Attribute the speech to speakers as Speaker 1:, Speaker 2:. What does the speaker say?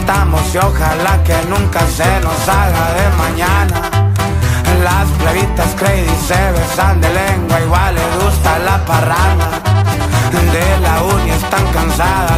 Speaker 1: estamos y ojalá que nunca se nos haga de mañana. Las plebitas crazy se besan de lengua, igual le gusta la parranda. De la uni están cansadas